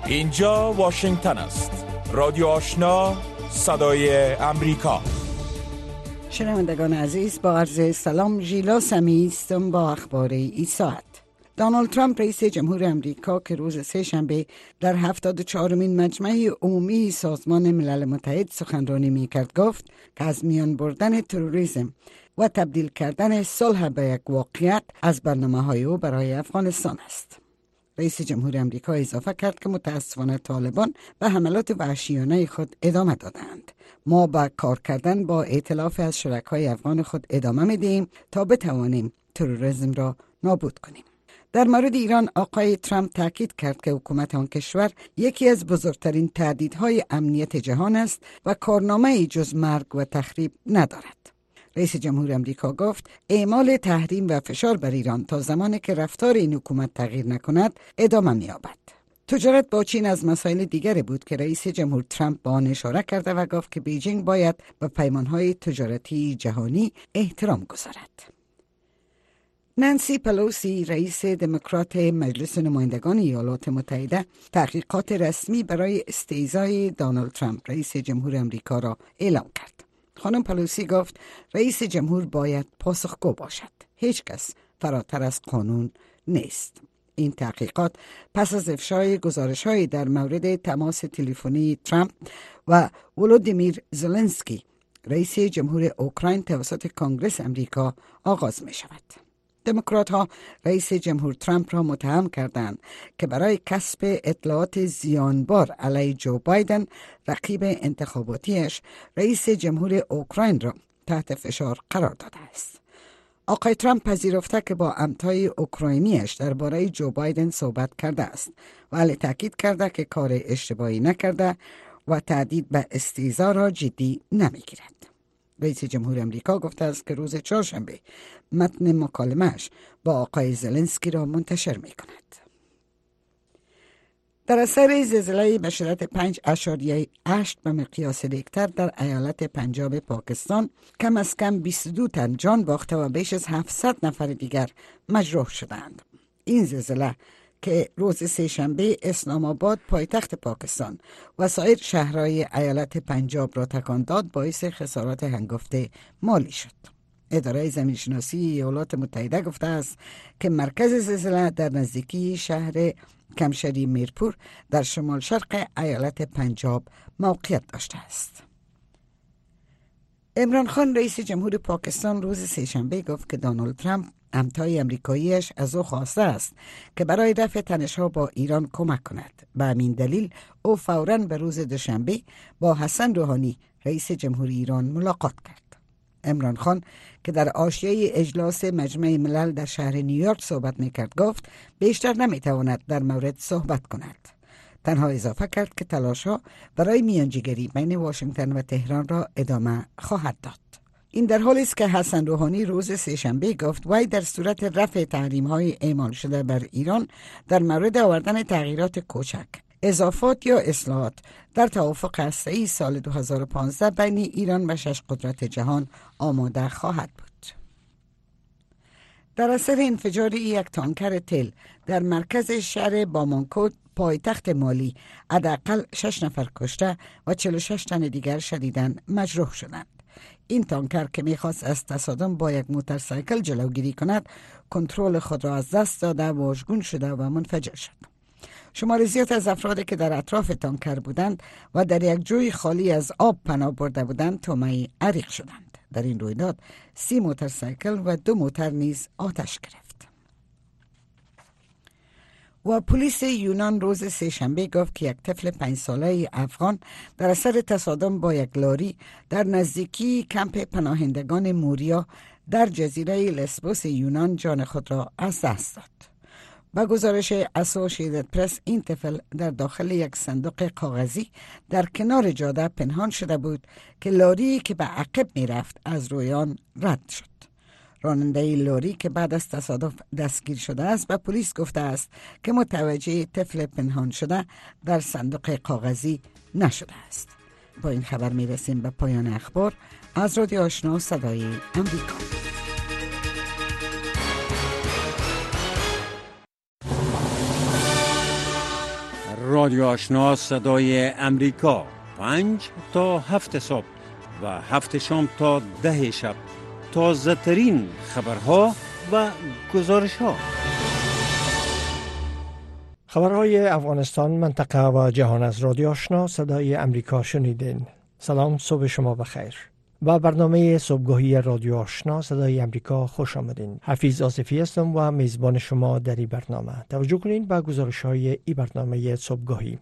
اینجا واشنگتن است. رادیو آشنا، صدای امریکا. شنوندگان عزیز، با عرض سلام، ژیلا سمی هستم با اخبار این ساعت. دونالد ترامپ رئیس جمهور امریکا که روز سه‌شنبه در 74مین مجمع عمومی سازمان ملل متحد سخنرانی می‌کرد گفت که از میان بردن تروریسم و تبدیل کردن صلح به یک واقعیت از برنامه‌های او برای افغانستان است. رئیس جمهور امریکا اضافه کرد که متاسفانه طالبان به حملات وحشیانه خود ادامه دادند. ما با کار کردن با ائتلاف از شرکای افغان خود ادامه میدیم تا بتوانیم تروریسم را نابود کنیم. در مورد ایران، آقای ترامپ تاکید کرد که حکومت آن کشور یکی از بزرگترین تهدیدهای امنیت جهان است و کارنامه‌ای جز مرگ و تخریب ندارد. رئیس جمهور امریکا گفت اعمال تحریم و فشار بر ایران تا زمانی که رفتار این حکومت تغییر نکند ادامه می‌یابد. تجارت با چین از مسائل دیگری بود که رئیس جمهور ترامپ با آن اشاره کرده و گفت که بیجینگ باید به پیمان‌های تجارتی جهانی احترام گذارد. نانسی پلوسی، رئیس دموکرات مجلس نمایندگان ایالات متحده، تحقیقات رسمی برای استیضای دونالد ترامپ رئیس جمهور امریکا را اعلام کرد. خانم پلوسی گفت رئیس جمهور باید پاسخگو باشد. هیچ کس فراتر از قانون نیست. این تحقیقات پس از افشای گزارش‌های در مورد تماس تلفنی ترامپ و ولودیمیر زلنسکی، رئیس جمهور اوکراین، توسط کنگره امریکا آغاز می شود. دموکرات ها رئیس جمهور ترامپ را متهم کردند که برای کسب اطلاعات زیانبار علیه جو بایدن، رقیب انتخاباتیش، رئیس جمهور اوکراین را تحت فشار قرار داده است. آقای ترامپ پذیرفته که با امتای اوکراینیش درباره جو بایدن صحبت کرده است، ولی تاکید کرده که کار اشتباهی نکرده و تهدید به استیضا را جدی نمیگیرد. رئیس جمهور امریکا گفته است که روز چهارشنبه متن مکالمه‌اش با آقای زلنسکی را منتشر می کند. در اثر زلزله به شدت 5.8 به مقیاس ریکتر در ایالت پنجاب پاکستان، کم از کم 22 تن جان باخته و بیش از 700 نفر دیگر مجروح شدند. این زلزله که روز سه‌شنبه اسلام آباد، پایتخت پاکستان، و سایر شهرهای ایالت پنجاب را تکان داد، باعث خسارات هنگفت مالی شد. اداره زمینشناسی ایالات متحده گفته است که مرکز زلزله در نزدیکی شهر کمشری میرپور در شمال شرق ایالت پنجاب موقعیت داشته است. عمران خان، رئیس جمهور پاکستان، روز سه‌شنبه گفت که دونالد ترامپ، همتای امریکاییش، از او خواسته است که برای رفع تنش‌ها با ایران کمک کند. به همین دلیل او فوراً به روز دوشنبه با حسن روحانی، رئیس جمهوری ایران، ملاقات کرد. عمران خان که در حاشیه اجلاس مجمع ملل در شهر نیویورک صحبت می‌کرد گفت بیشتر نمی‌تواند در مورد صحبت کند. تنها اضافه کرد که تلاش‌ها برای میانجیگری بین واشنگتن و تهران را ادامه خواهد داد. این در حالی است که حسن روحانی روز سه‌شنبه گفت وی در صورت رفع تحریم‌های اعمال شده بر ایران در مورد آوردن تغییرات کوچک، اضافات یا اصلاحات در توافق هسته‌ای سال 2015 بین ایران و 6 قدرت جهان آماده خواهد بود. در اثر انفجار یک تانکر تل در مرکز شهر بامانکو، پایتخت مالی، حداقل 6 نفر کشته و 46 تن دیگر شدیداً مجروح شدند. این تانکر که میخواست از تصادم با یک موتورسایکل جلوگیری کند، کنترل خود را از دست داده، واژگون شده و منفجر شد. شمار زیاد از افرادی که در اطراف تانکر بودند و در یک جوی خالی از آب پناه برده بودند طومه عریق شدند. در این رویداد 30 موتورسایکل و 2 موتر نیز آتش گرفت. و پلیس یونان روز سه‌شنبه گفت که یک طفل 5 ساله افغان در اثر تصادم با یک لاری در نزدیکی کمپ پناهندگان موریا در جزیره لسبوس یونان جان خود را از دست داد. با گزارش اسوسییتد پرس، این طفل در داخل یک صندوق کاغذی در کنار جاده پنهان شده بود که لاری که به عقب می رفت از روی آن رد شد. راننده لاری که بعد از تصادف دستگیر شده است به پلیس گفته است که متوجه طفل پنهان شده در صندوق کاغذی نشده است. با این خبر می رسیم به پایان اخبار از رادیو آشنا صدای امریکا. رادیو آشنا صدای امریکا 5 تا 7 صبح و 7 شام تا 10 شب، تازه ترین خبرها و گزارش ها. خبرهای افغانستان، منطقه و جهان از رادیو آشنا صدای امریکا شنیدین. سلام، صبح شما بخیر. با برنامه صبحگاهی رادیو آشنا صدای امریکا خوش آمدین. حفیظ آصفی هستم و میزبان شما در این برنامه. توجه کنین به گزارش‌های این برنامه صبحگاهی.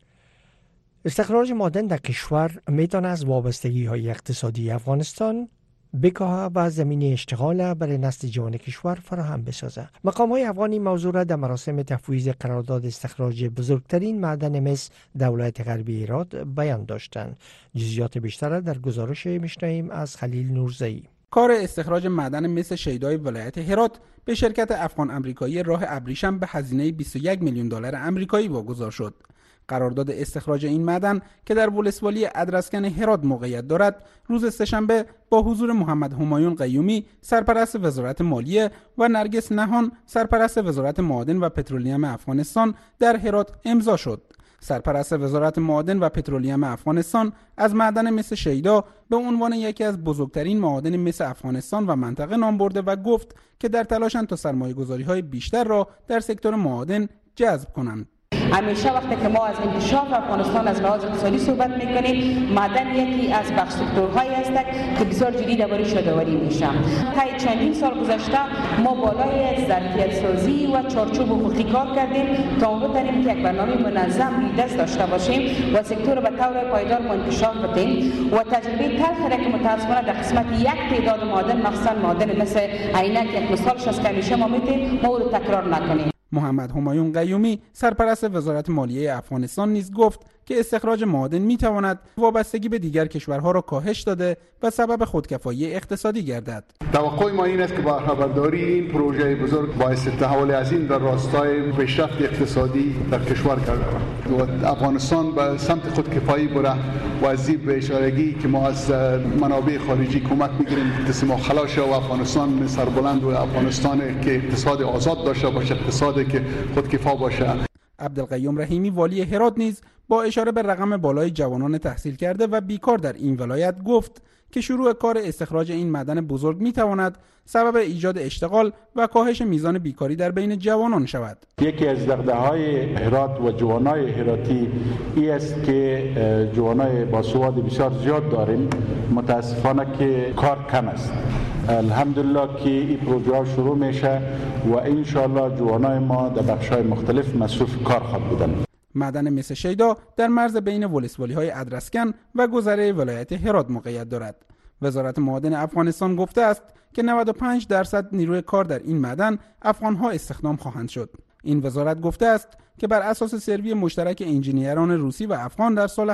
استخراج معدن در کشور میتونه از وابستگی‌های اقتصادی افغانستان بکاها و زمینه اشتغال برای نسل جوان کشور فراهم بسازه. مقام‌های افغانی موضوع را در مراسم تفویض قرارداد استخراج بزرگترین معدن مس در ولایت غربی هرات بیان داشتند. جزئیات بیشتر در گزارش میشنویم از خلیل نورزئی. کار استخراج معدن مس شیدای ولایت هرات به شرکت افغان امریکایی راه ابریشم به هزینه 21 میلیون دلار آمریکایی واگذار شد. قرارداد استخراج این معدن که در ولسوالی ادرسکن هرات موقعیت دارد، روز سه‌شنبه با حضور محمد همایون قیومی سرپرست وزارت مالیه و نرگس نهان سرپرست وزارت معادن و پترولیم افغانستان در هرات امضا شد. سرپرست وزارت معادن و پترولیم افغانستان از معدن مس شیدا به عنوان یکی از بزرگترین معادن مس افغانستان و منطقه نام برده و گفت که در تلاشند تا سرمایه‌گذاری‌های بیشتر را در سکتور معادن جذب کنند. همیشه وقتی که ما از انکشاف افغانستان از لحاظ اقتصادی صحبت میکنیم، معدن یکی از بخش سکتورهایی است که بسیار جدی درباره‌اش یادآوری میشه. طی چندین سال گذشته ما بالای ظرفیت سازی و چارچوب افقی کار کردیم تا بتوانیم که یک برنامه منظم رویدست داشته باشیم و سکتور به طور پایدار انکشاف بدیم و تجربه تلخی را که متاسفانه در قسمت یک تعداد معادن، مخصوصا معادن مثل عینک یک مثالش است که همیشه ما میتونیم ما رو تکرار نکنیم. محمد همایون قیومی سرپرست وزارت مالیه افغانستان نیز گفت که استخراج معادن میتواند وابستگی به دیگر کشورها را کاهش داده و سبب خودکفایی اقتصادی گردد. توقع ما این است که با خبرداری این پروژه بزرگ باعث تحول عظیم در راستای پیشرفت اقتصادی در کشور کرده و افغانستان به سمت خودکفایی بره و از این به اشارگی که ما از منابع خارجی کمک میگیریم دست ما خلاص شه و افغانستان سربلند و افغانستان که اقتصاد آزاد داشته باشه، اقتصادی که خودکفا باشه. عبدالقیوم رحیمی والی هرات نیز با اشاره به رقم بالای جوانان تحصیل کرده و بیکار در این ولایت گفت که شروع کار استخراج این معدن بزرگ میتواند سبب ایجاد اشتغال و کاهش میزان بیکاری در بین جوانان شود. یکی از دغدغه‌های هرات و جوانای هراتی این است که جوانای باسواد بسیار زیاد داریم، متاسفانه که کار کم است. الحمدلله که این پروژه شروع میشه و ان شاء الله جوانای ما در بخش‌های مختلف مصروف کار خواهند بودند. معدن مس شیدا در مرز بین ولسوالی‌های ادرسکن و گذره ولایت هرات موقعیت دارد. وزارت معادن افغانستان گفته است که 95% نیروی کار در این معدن افغان‌ها استخدام خواهند شد. این وزارت گفته است که بر اساس سروی مشترک انجینیران روسی و افغان در سال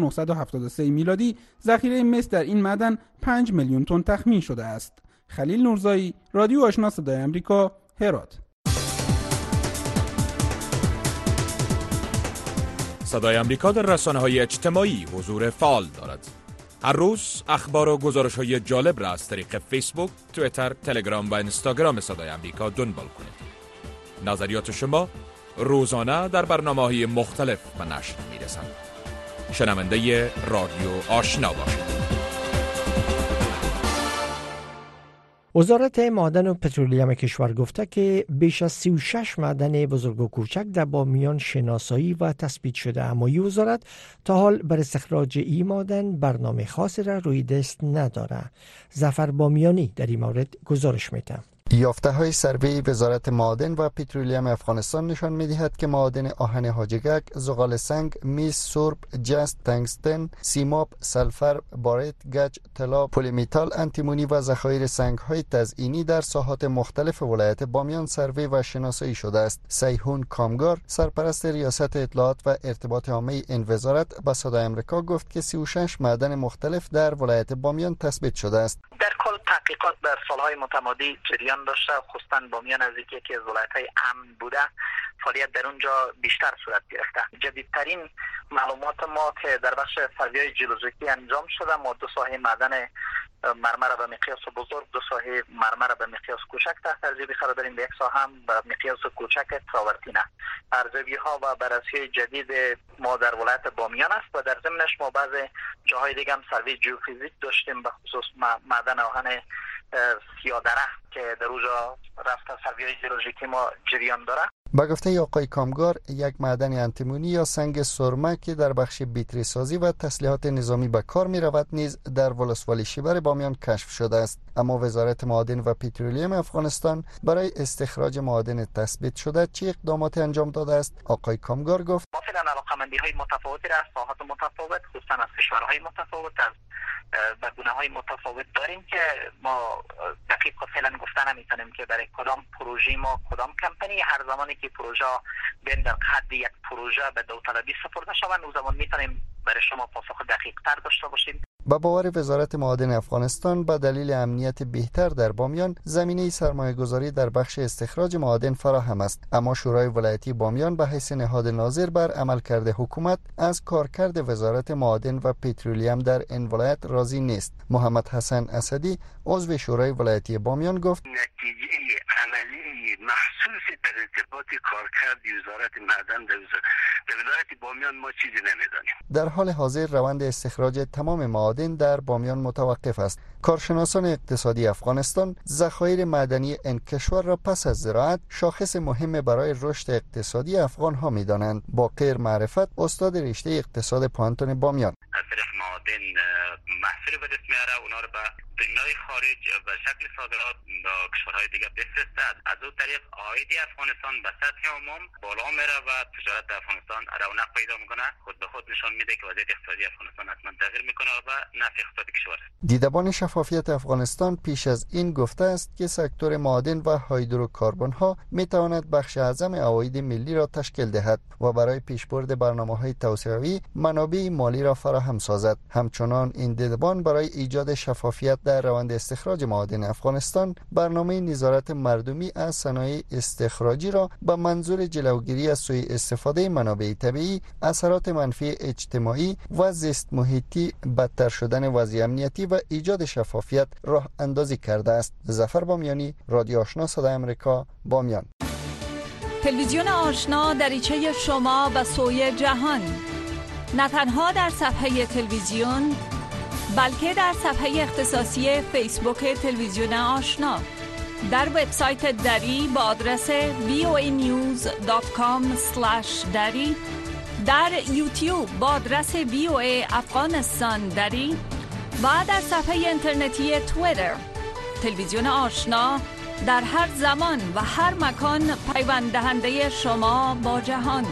1973 میلادی ذخیره مس در این معدن 5 میلیون تن تخمین شده است. خلیل نورزئی، رادیو آشنا صدای آمریکا، هرات. صدای آمریکا در رسانه‌های اجتماعی حضور فعال دارد. هر روز اخبار و گزارش‌های جالب را از طریق فیسبوک، توییتر، تلگرام و اینستاگرام صدای آمریکا دنبال کنید. نظریات شما روزانه در برنامه‌های مختلف به نشر می‌رسند. شنونده رادیو آشنا باشید. وزارت معدن و پترولیم کشور گفته که بیش از 36 معدن بزرگ و کوچک در بامیان شناسایی و تثبیت شده، اما این وزارت تا حال بر استخراج این معدن برنامه خاصی را روی دست نداره. ظفر بامیانی در این مورد گزارش میده. یافته‌های سروی وزارت معادن و پترولیم افغانستان نشان می‌دهد که معادن آهن حاجگک، زغال سنگ، میس، سرب، جست، تنگستن، سیماب، سلفر، باریت، گچ، طلا، پلی‌متال، انتیمونی و ذخایر سنگ‌های تزئینی در ساحات مختلف ولایت بامیان سروی و شناسایی شده است. سیحون کامگار، سرپرست ریاست اطلاعات و ارتباط عامه این وزارت به صدای آمریکا گفت که 36 معدن مختلف در ولایت بامیان تثبیت شده است. در کل تحقیقات در سالهای متمادی جریان داشته، خصوصا بامیان از یکی از ولایت‌های امن بوده، فعالیت در اونجا بیشتر صورت گرفته. جدیدترین معلومات ما که در بخش سروی‌های جیولوژیکی انجام شده، ما 2 ساحه معدن مرمر به مقیاس بزرگ، 2 ساحه مرمر به مقیاس کوچک تحت ترجیح قرار داریم. به یک ساحه هم به مقیاس کوچک تراورتینه ارزیابی ها و بررسی جدید ما در ولایت بامیان است و در ضمنش ما بعض جاهای دیگه هم سروی جیوفیزیک داشتیم، به خصوص معدن آهن سیادره که در اونجا رفت سروی ژئولوژیکی ما جریان داره. با گفته آقای کامگار، یک معدن انتیمونی یا سنگ سرمه که در بخش بیتری سازی و تسلیحات نظامی به کار می رود نیز در ولسوالی شیبر بامیان کشف شده است. اما وزارت معادن و پترولیوم افغانستان برای استخراج معادن تثبیت شده چه اقداماتی انجام داده است؟ آقای کامگار گفت ما فعلا علاقه‌مندی‌های متفاوتی را از ساحات متفاوت، خصوصا از کشورهای متفاوت، از گونه‌های متفاوت داریم که ما دقیق فعلا گفتن نمی‌تونیم که برای کدام پروژه ما کدام کمپانی، هر زمانی که پروژه بین در حد یک پروژه به داوطلبی سپرده شود اون زمان می‌تونیم برای شما پاسخ دقیق‌تر داشته باشیم. با باور وزارت معادن افغانستان به دلیل امنیت بهتر در بامیان زمینه سرمایه‌گذاری در بخش استخراج معادن فراهم است، اما شورای ولایتی بامیان به حیث نهاد ناظر بر عملکرد حکومت از کارکرد وزارت معادن و پترولیوم در این ولایت راضی نیست. محمد حسن اسدی عضو شورای ولایتی بامیان گفت نتیجه عملی محسوس در ارتباط کارکرد وزارت معدن در ولایت بامیان ما چیزی نمیدانیم. در حال حاضر روند استخراج تمام معادن در بامیان متوقف است. کارشناسان اقتصادی افغانستان ذخایر معدنی این کشور را پس از زراعت شاخص مهم برای رشد اقتصادی افغان ها می دانند. باقر معرفت استاد رشته اقتصاد پوهنتون بامیان: از طریق معادن محصول به دست میاره، اونا رو به دنیای خارج به شکل صادرات به کشورهای دیگه بفرستد. از اون طریق عاید افغانستان به سطح عموم بالا میره و تجارت افغانستان رونق پیدا میکنه. خود به خود نشان میده که وضعیت اقتصادی افغانستان حتما تغییر میکنه و نفع اقتصادی کشور. دیدبان شفافیت افغانستان پیش از این گفته است که سکتور معادن و هیدروکاربن ها میتواند بخش اعظم عواید ملی را تشکیل دهد و برای پیشبرد برنامه‌های توسعه‌ای منابع مالی را فراهم سازد. همچنان این دیدبان برای ایجاد شفافیت در روند استخراج معادن افغانستان برنامه نظارت مردمی از صنایع استخراجی را به منظور جلوگیری از سوء استفاده منابع طبیعی، اثرات منفی اجتماعی و زیست محیطی، بدتر شدن وضع امنیتی و ایجاد شفافیت راه اندازی کرده است. ظفر بامیانی، رادیو آشنا صدای آمریکا، بامیان. تلویزیون آشنا دریچه شما به سوی جهان، نه تنها در صفحه تلویزیون بلکه در صفحه اختصاصی فیسبوک تلویزیون آشنا، در وبسایت دری با آدرس voanews.com/dari، در یوتیوب با آدرس VOA افغانستان دری و در صفحه اینترنتی توییتر. تلویزیون آشنا در هر زمان و هر مکان پیوند دهنده شما با جهان.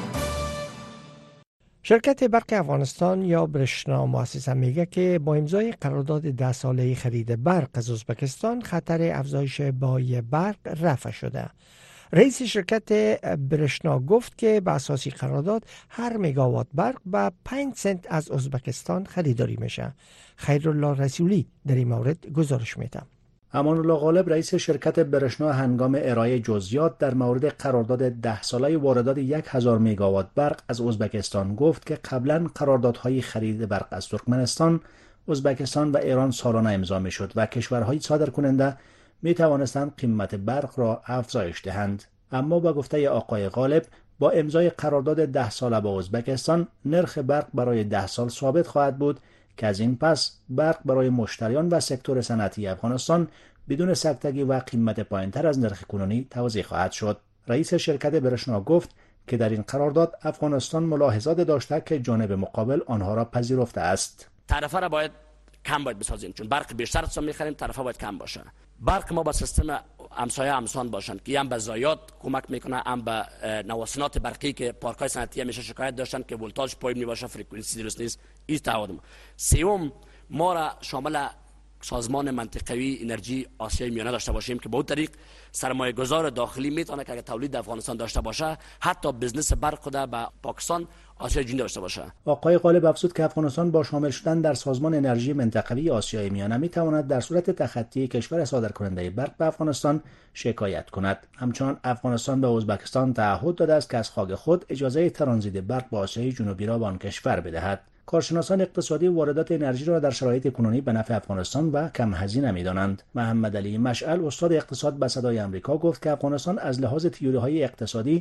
شرکت برق افغانستان یا برشنا مؤسسه میگه که با امضای قرارداد 10 ساله خرید برق از ازبکستان خطر افزایش بهای برق رفع شده. رئیس شرکت برشنا گفت که به اساس قرارداد هر مگاوات برق به 5 سنت از ازبکستان خریداری میشه. خیرالله رسولی در این مورد گزارش میده. امان الله غالب رئیس شرکت برشنا هنگام ارائه جزئیات در مورد قرارداد 10 ساله واردات 1000 مگاوات برق از ازبکستان گفت که قبلا قراردادهای خرید برق از ترکمنستان، ازبکستان و ایران سالانه امضا میشد و کشورهای صادرکننده می توانستند قیمت برق را افزایش دهند. اما با گفته آقای غالب با امضای قرارداد 10 ساله با ازبکستان نرخ برق برای 10 سال ثابت خواهد بود که از این پس برق برای مشتریان و سکتور صنعتی افغانستان بدون سکتگی و قیمت پایینتر از نرخ کنونی توزیع خواهد شد. رئیس شرکت برشنا گفت که در این قرارداد افغانستان ملاحظات داشته که جانب مقابل آنها را پذیرفته است. تعرفه را باید کم بسازیم، چون برق بیشتر از می‌خریم، تعرفه باید کم باشه. برق ما با سیستم همسایه همسان باشن که هم به ضایعات کمک میکنه، هم به نوسانات برقی که پارک‌های صنعتی همیشه شکایت داشتن که ولتاژ پایین میباشه، فرکانسی درست نیست. این تعهد ما. سوم، ما را شامل سازمان منطقوی انرژی آسیای میانه داشته باشیم که به اون طریق سرمایه گذار داخلی میتونه که اگر تولید افغانستان داشته باشه حتی بزنس برق خود به پاکستان آسیای جنوبی داشته باشه. آقای غالب افزود که افغانستان با شامل شدن در سازمان انرژی منطقوی آسیای میانه میتواند در صورت تخطی کشور صادرکننده برق به افغانستان شکایت کند. همچنان افغانستان به ازبکستان تعهد داده است که از خاک خود اجازه ترانزیت برق به آسیای جنوبی را به آن کشور بدهد. کارشناسان اقتصادی واردات انرژی را در شرایط کنونی به نفع افغانستان و کم هزینه می‌دانند. محمد علی مشعل استاد اقتصاد به صدای آمریکا گفت که افغانستان از لحاظ تئوری‌های اقتصادی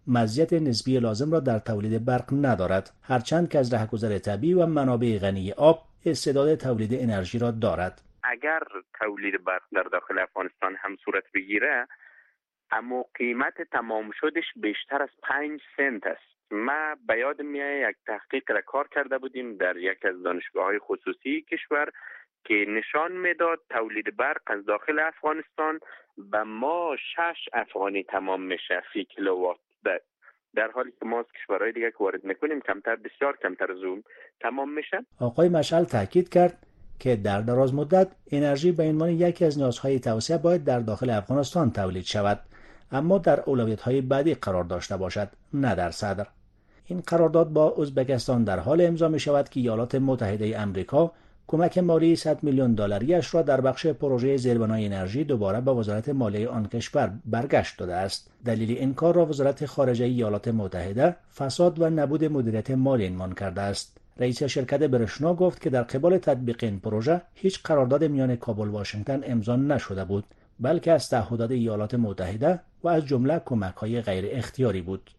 مزیت نسبی لازم را در تولید برق ندارد، هرچند که از رهگذر طبیعی و منابع غنی آب استعداد تولید انرژی را دارد. اگر تولید برق در داخل افغانستان هم صورت بگیره، اما قیمت تمام شدش بیشتر از 5 سنت است. ما به یاد میاد یک تحقیق را کار کرده بودیم در یک از دانشگاه‌های خصوصی کشور که نشان میداد تولید برق از داخل افغانستان به ما 6 افغانی تمام میشه فی کیلووات، در حالی که ما از کشورهای دیگه که وارد میکنیم بسیار کمتر از اون تمام میشه. آقای مشعل تاکید کرد که در دراز مدت انرژی به عنوان یکی از نیازهای توسعه باید در داخل افغانستان تولید شود، اما در اولویت‌های بعدی قرار داشته باشد، نه در صدر. این قرارداد با ازبکستان در حال امضا می شود که ایالات متحده آمریکا کمک مالی 100 میلیون دلاری را در بخش پروژه زیربنای انرژی دوباره به وزارت مالیه آن کشور برگشت داده است. دلیل این کار را وزارت خارجه ایالات متحده فساد و نبود مدیریت مالی عنوان کرده است. رئیس شرکت برشنا گفت که در قبال تطبیق این پروژه هیچ قرارداد میان کابل و واشنگتن امضا نشده بود، بلکه از تعهدات ایالات متحده و از جمله کمک‌های غیر اختیاری بود.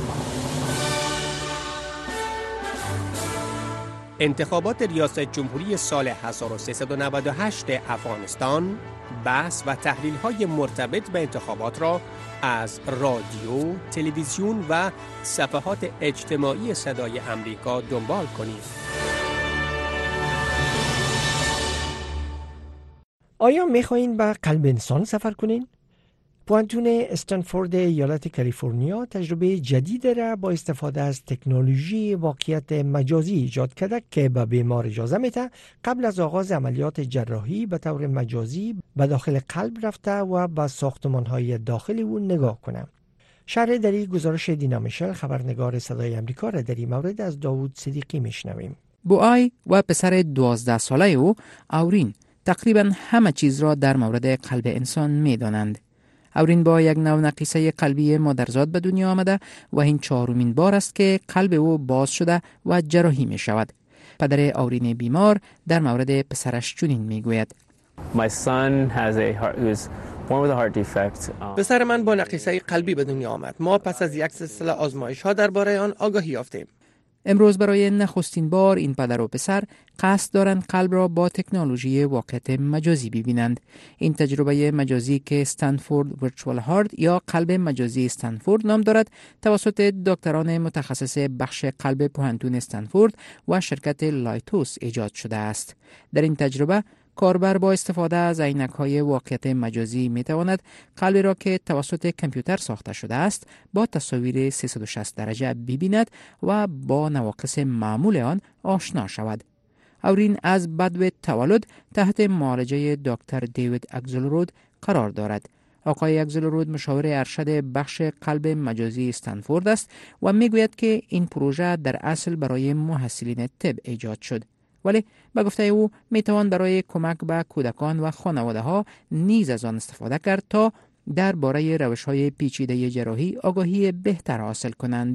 انتخابات ریاست جمهوری سال 1398 افغانستان، بحث و تحلیل‌های مرتبط به انتخابات را از رادیو، تلویزیون و صفحات اجتماعی صدای امریکا دنبال کنید. آیا می‌خواهید به قلب انسان سفر کنین؟ پوانتون استنفورد ایالت کالیفرنیا تجربه جدید را با استفاده از تکنولوژی واقعیت مجازی ایجاد کرده که به بیمار اجازه میده قبل از آغاز عملیات جراحی به طور مجازی به داخل قلب رفته و به ساختمان‌های داخلی او نگاه کنه. شرح در این گزارش دینا میشل، خبرنگار صدای امریکا، را در این مورد از داوود صدیقی میشنویم. بوآی و پسر 12 ساله او آورین تقریبا همه چیز را در مورد قلب انسان میدانند. آورین با یک نونقیصه قلبی مادرزاد به دنیا آمده و این 4مین بار است که قلب او باز شده و جراحی می شود. پدر آورین بیمار در مورد پسرش چنین می گوید: پسر من با نقیصه قلبی به دنیا آمد. ما پس از یک سلسله آزمایش ها درباره آن آگاهی یافتیم. امروز برای نخستین بار این پدر و پسر قصد دارند قلب را با تکنولوژی واقعیت مجازی ببینند. این تجربه مجازی که استنفورد ورچوال هارت یا قلب مجازی استنفورد نام دارد، توسط دکتران متخصص بخش قلب پوهنتون استنفورد و شرکت لایتوس ایجاد شده است. در این تجربه کاربر با استفاده از عینک‌های واقعیت مجازی می‌تواند قلبی را که توسط کامپیوتر ساخته شده است با تصاویر 360 درجه ببیند و با نواقص معمول آن آشنا شود. آورین از بدو تولد تحت معالجه دکتر دیوید اگزلرود قرار دارد. آقای اگزلرود مشاور ارشد بخش قلب مجازی استنفورد است و میگوید که این پروژه در اصل برای محصلین طب ایجاد شد، ولی به گفته او میتوان برای کمک به کودکان و خانواده ها نیز از آن استفاده کرد تا درباره روش‌های پیچیده جراحی آگاهی بهتر حاصل کنند.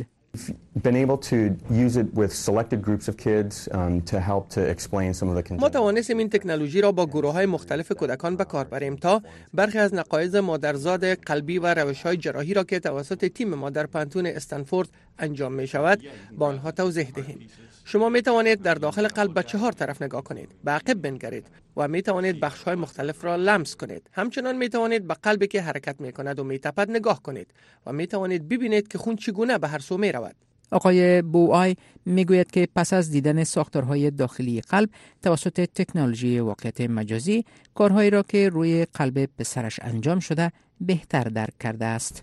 ما توانستیم این تکنولوژی را با گروه‌های مختلف کودکان به کار بریم تا برخی از نقایض مادرزاد قلبی و روش‌های جراحی را که توسط تیم ما در پانتون استنفورد انجام می شود با آنها توضیح دهیم. شما می توانید در داخل قلب به 4 طرف نگاه کنید، به عقب بنگرید و می توانید بخش‌های مختلف را لمس کنید. همچنان می توانید به قلبی که حرکت می کند و می تپد نگاه کنید و می توانید ببینید که خون چگونه به هر سو می رود. آقای بوآی میگوید که پس از دیدن ساختارهای داخلی قلب توسط تکنولوژی واقعیت مجازی، کارهایی را که روی قلب پسرش انجام شده بهتر درک کرده است.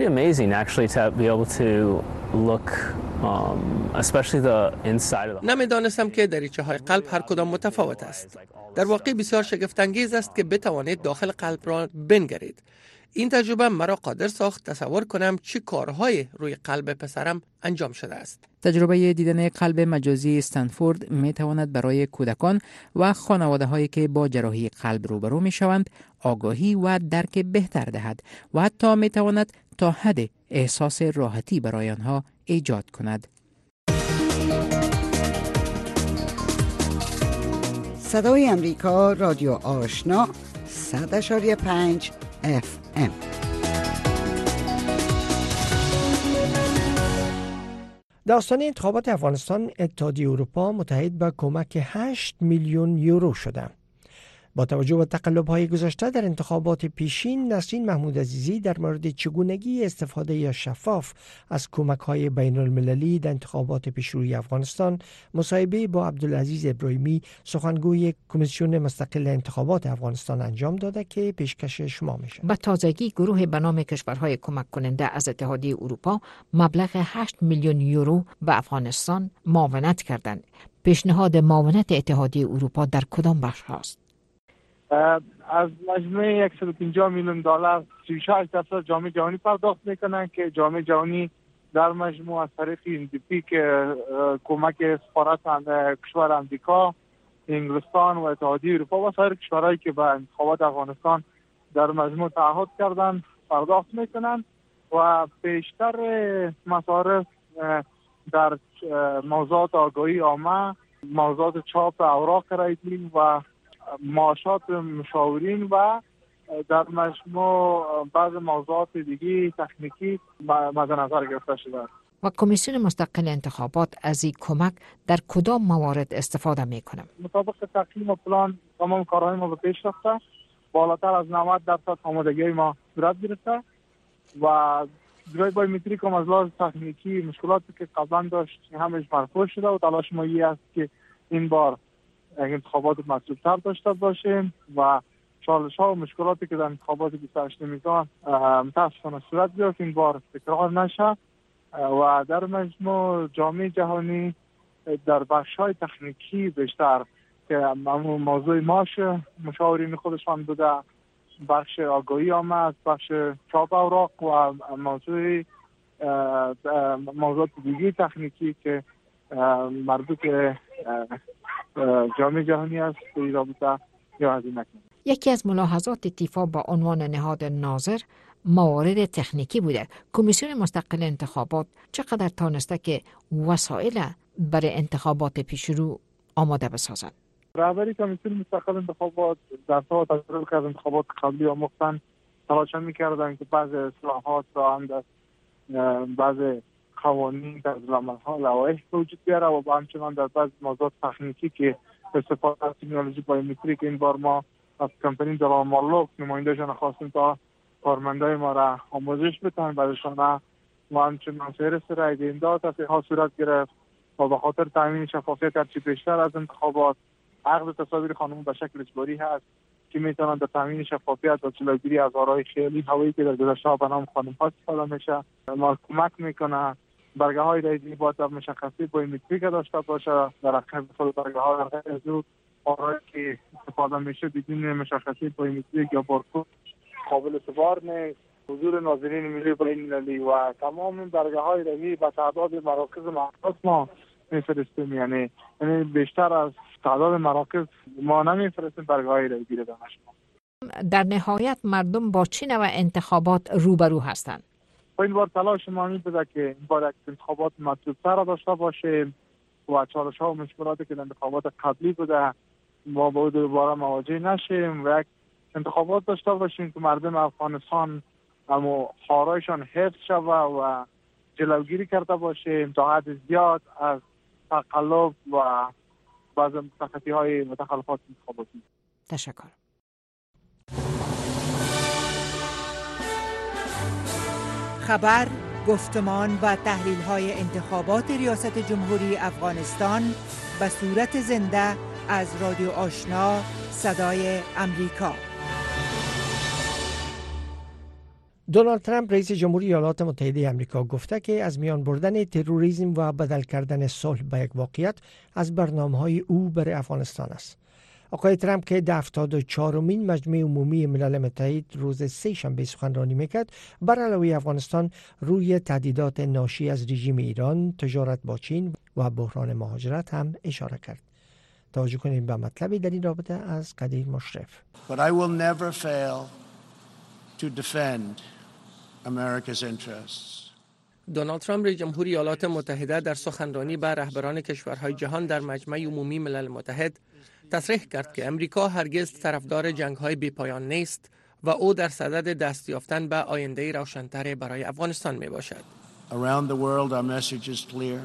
نمیدانستم که دریچه های قلب هر کدام متفاوت است. در واقع بسیار شگفت انگیز است که بتوانید داخل قلب را بنگرید. این تجربه مرا قادر ساخت تصور کنم چه کارهای روی قلب پسرم انجام شده است. تجربه دیدن قلب مجازی استنفورد می تواند برای کودکان و خانواده هایی که با جراحی قلب روبرو می شوند آگاهی و درک بهتر دهد و حتی می تواند تا حد احساس راحتی برای آنها ایجاد کند. صدای امریکا، رادیو آشنا، 100.5 FM. در آستانه انتخابات افغانستان اتحادیه اروپا متحد به کمک 8 میلیون یورو شده. با توجه به تقلب‌های گذشته در انتخابات پیشین، نسرین محمود عزیزی در مورد چگونگی استفاده شفاف از کمک‌های بین‌المللی در انتخابات پیشروی افغانستان مصاحبه با عبدالعزیز ابراهیمی، سخنگوی کمیسیون مستقل انتخابات افغانستان انجام داده که پیشکش شما میشه. به تازگی گروه به نام کشورهای کمک کننده از اتحادیه اروپا مبلغ 8 میلیون یورو به افغانستان معاونت کردند. پیشنهاد معاونت اتحادیه اروپا در کدام بخش هست؟ از مجموعه 150 میلیون دلار 36% جامعه جهانی پرداخت میکنن که جامعه جهانی در مجموع از طریق UNDP که کمک سفارت کشور امریکا، انگلستان و اتحادیه اروپا و سایر کشورهایی که به انتخابات افغانستان در مجموع تعهد کردن پرداخت میکنن و بیشتر مصارف در موضوعات آگاهی عامه، موضوعات چاپ اوراق رایگیری و معاشات مشاورین و در مجموع بعض موضوعات دیگه تکنیکی مد نظر گرفته شده. و کمیسیون مستقل انتخابات از این کمک در کدام موارد استفاده میکنه؟ مطابق تقییم و پلان تمام کارهای ما به پیش رفته، بالاتر از 90% آمادگی ما صورت گرفته و گروه بایومتریک هم از لحاظ تکنیکی مشکلاتی که قبلا داشت همش برطرف شده و تلاش ما است که این بار انتخابات مطلوب‌تر داشته باشیم و چالش‌ها و مشکلاتی که در انتخابات 28 میزان متاسفانه صورت گرفت این بار تکرار نشه و در مجموع جامعه جهانی در بخش‌های تکنیکی بیشتر که موضوع ماش مشاورین خودشان بوده، بخش آگاهی آمد، بخش چاپ اوراق و موضوع دیگه تکنیکی که مربوط به جامعه جهانی است به رابطه یا هزینه کنید. یکی از ملاحظات تیفا با عنوان نهاد ناظر موارد تکنیکی بوده. کمیسیون مستقل انتخابات چقدر تانسته که وسایل برای انتخابات پیشرو آماده بسازند؟ رهبری کمیسیون مستقل انتخابات در سال تجربه که از انتخابات قبلی آموختن تلاش می‌کردند که بعض اصلاحات را هم در بعض قوانین در عمل‌ها لوایح وجود بیاره و همچنان در بعض موضوعات تکنیکی که استفاده از تکنولوژی بایومتریک این بار ما از کمپانی دلال مارلوک نماینده‌شان خواستیم تا کارمندای ما را آموزش بدن بعدشان و همچنان فهرست رای دهنده تصحیحات صورت گرفت و به خاطر تامین شفافیت هرچی بیشتر از انتخابات عقد تصاویر خانم به شکل اجباری هست که میتونن در تامین شفافیت و جلوگیری از آرای خیالی هوایی که در گذشته به نام خانم ها استفاده میشه ما کمک میکنه. برگه های رایگیری باید در مشخصی بایومتریک داشته باشه، در عقب خود برگه ها در غیر از او آرای که استفاده میشه بدون مشخصی بایومتریک یا بارکد قابل اعتبار نیست. حضور ناظرین ملی بین‌المللی و تمام این برگه های رایگیری به تعداد مراکز مخصوص ما میفرستیم، یعنی بیشتر از تعداد مراکز ما نمیفرستیم برگه های رایگیری به شما. در نهایت مردم با چه نوع انتخابات روبرو هستند؟ این بار تلاش ما این بوده که این بار انتخابات مطلوب‌تر را داشته باشیم و چالش‌ها و مشکلاتی که در انتخابات قبلی بوده ما با دوباره مواجه نشیم و یک انتخابات داشته باشیم که مردم افغانستان اما خارایشان حفظ شوه و جلوگیری کرده باشیم تا حد زیاد از تقلب و بعض تخطی‌های و تخلفات انتخاباتی. تشکر. خبر، گفتمان و تحلیل‌های انتخابات ریاست جمهوری افغانستان به صورت زنده از رادیو آشنا صدای امریکا. دونالد ترامپ رئیس جمهوری ایالات متحده آمریکا گفته که از میان بردن تروریسم و بدل کردن صلح به یک واقعیت از برنامه‌های او برای افغانستان است. آقای ترامپ که در 74مین مجمع عمومی ملل متحد روز سه شنبه سخنرانی میکرد بر علیه افغانستان روی تهدیدات ناشی از رژیم ایران، تجارت با چین و بحران مهاجرت هم اشاره کرد. توجه کنید به مطلبی در این رابطه از قدیر مشرف. But I will never fail to defend America's interests. دونالد ترامپ رئیس جمهوری ایالات متحده در سخنرانی به رهبران کشورهای جهان در مجمع عمومی ملل متحد تصریح کرد که امریکا هرگز طرفدار جنگ‌های بی‌پایان نیست و او در صدد دست یافتن به آینده روشن‌تر برای افغانستان میباشد. Around the world our message is clear.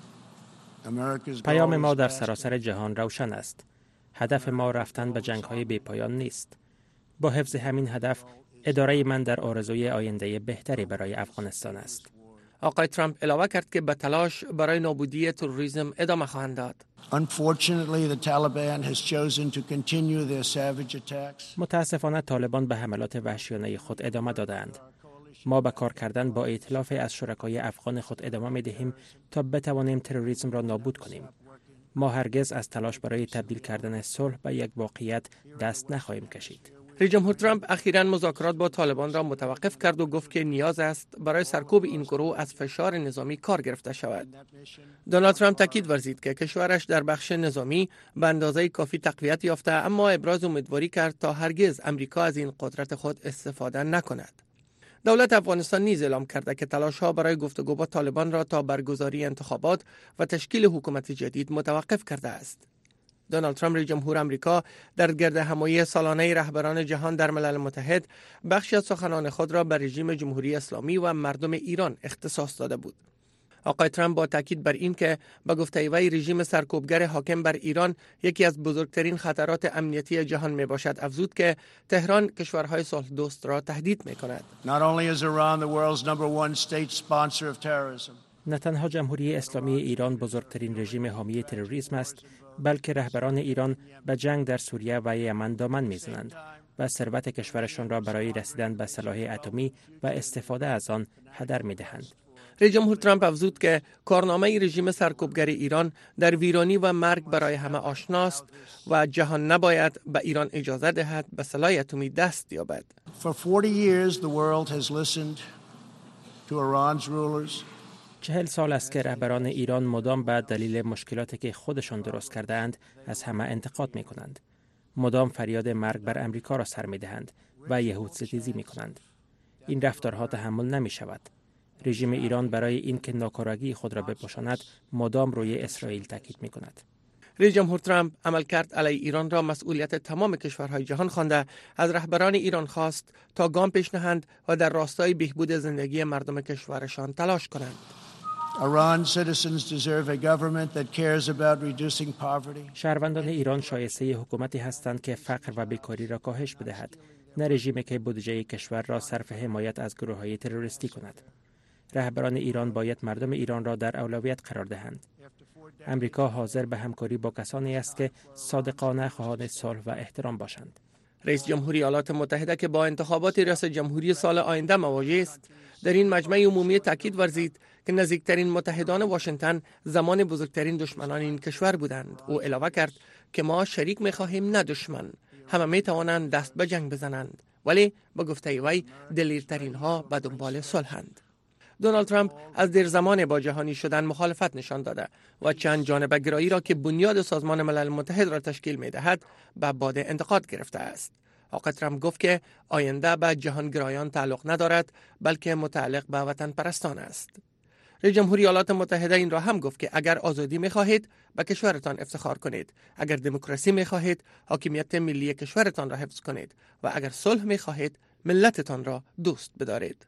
پیام ما در سراسر جهان روشن است. هدف ما رفتن به جنگ‌های بی‌پایان نیست. با حفظ همین هدف، اداره من در آرزوی آینده بهتری برای افغانستان است. آقای ترامپ علاوه کرد که به تلاش برای نابودی تروریسم ادامه خواهند داد. متاسفانه طالبان به حملات وحشیانه خود ادامه دادند. ما به کار کردن با ائتلاف از شرکای افغان خود ادامه می دهیم تا بتوانیم تروریسم را نابود کنیم. ما هرگز از تلاش برای تبدیل کردن صلح به یک واقعیت دست نخواهیم کشید. رئیس جمهور ترامپ اخیراً مذاکرات با طالبان را متوقف کرد و گفت که نیاز است برای سرکوب این گروه از فشار نظامی کار گرفته شود. دونالد ترامپ تاکید ورزید که کشورش در بخش نظامی به اندازه کافی تقویت یافته، اما ابراز امیدواری کرد تا هرگز امریکا از این قدرت خود استفاده نکند. دولت افغانستان نیز اعلام کرده که تلاش‌ها برای گفتگو با طالبان را تا برگزاری انتخابات و تشکیل حکومت جدید متوقف کرده است. دونالد ترامپ رئیس جمهور آمریکا در گردهمایی سالانه رهبران جهان در ملل متحد بخشی از سخنان خود را به رژیم جمهوری اسلامی و مردم ایران اختصاص داده بود. آقای ترامپ با تاکید بر این که به گفته وی رژیم سرکوبگر حاکم بر ایران یکی از بزرگترین خطرات امنیتی جهان می باشد، افزود که تهران کشورهای صلح دوست را تهدید می کند. نه تنها جمهوری اسلامی ایران بزرگترین رژیم حامی تروریسم است، بلکه رهبران ایران به جنگ در سوریه و یمن دامن می‌زنند و ثروت کشورشان را برای رسیدن به سلاح اتمی و استفاده از آن هدر می‌دهند. رئیس جمهور ترامپ افزود که کارنامه رژیم سرکوبگر ایران در ویرانی و مرگ برای همه آشناست و جهان نباید به ایران اجازه دهد به سلاح اتمی دست یابد. For 40 years the world has listened to Iran's rulers. 40 سال است که رهبران ایران مدام به دلیل مشکلاتی که خودشان درست کرده‌اند از همه انتقاد می‌کنند. مدام فریاد مرگ بر امریکا را سر می‌دهند و یهودستیزی می‌کنند. این رفتارها تحمل نمی‌شود. رژیم ایران برای اینکه ناکارآگی خود را بپوشاند مدام روی اسرائیل تاکید می‌کند. رئیس جمهور ترامپ عملکرد علیه ایران را مسئولیت تمام کشورهای جهان خوانده، از رهبران ایران خواست تا گام پیش نهند و در راستای بهبود زندگی مردم کشورشان تلاش کنند. شهروندان ایران شایسته حکومتی هستند که فقر و بیکاری را کاهش بدهد، نه رژیمی که بودجه کشور را صرف حمایت از گروه‌های تروریستی کند. رهبران ایران باید مردم ایران را در اولویت قرار دهند. امریکا حاضر به همکاری با کسانی است که صادقانه خواهان صلح و احترام باشند. رئیس جمهوری ایالات متحده که با انتخابات ریاست جمهوری سال آینده مواجه است، در این مجمع عمومی تاکید ورزید که نزدیکترین متحدان واشنگتن زمان بزرگترین دشمنان این کشور بودند. او علاوه کرد که ما شریک می‌خواهیم نه دشمن. همه می‌توانند دست به جنگ بزنند، ولی به گفته وی دلیرترین ها به دنبال صلحند. دونالد ترامپ از دیر زمان با جهانی شدن مخالفت نشان داده و چند جانبه گرایی را که بنیاد سازمان ملل متحد را تشکیل می‌دهد به باد انتقاد گرفته است. آقای ترامپ گفت که آینده به جهانگرایان تعلق ندارد، بلکه متعلق به وطن پرستان است. رئیس جمهوری ایالات متحده این را هم گفت که اگر آزادی می‌خواهید به کشورتان افتخار کنید، اگر دموکراسی می‌خواهید حاکمیت ملی کشورتان را حفظ کنید و اگر صلح می‌خواهید ملتتان را دوست بدارید.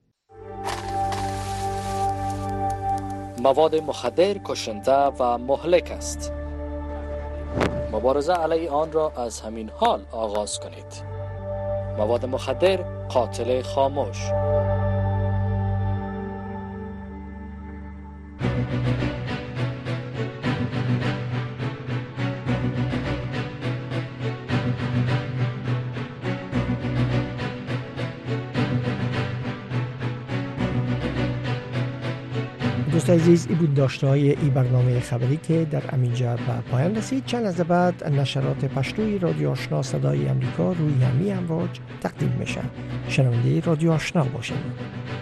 مواد مخدر کشنده و مهلک است. مبارزه علیه آن را از همین حال آغاز کنید. مواد مخدر قاتل خاموش. دوست عزیز، این بود داشته‌های این برنامه خبری که در امینجا به پایان رسید. چند لحظه بعد نشرات پشتوی رادیو آشنا صدای امریکا روی همین امواج تقدیم میشه. شنونده رادیو آشنا باشید.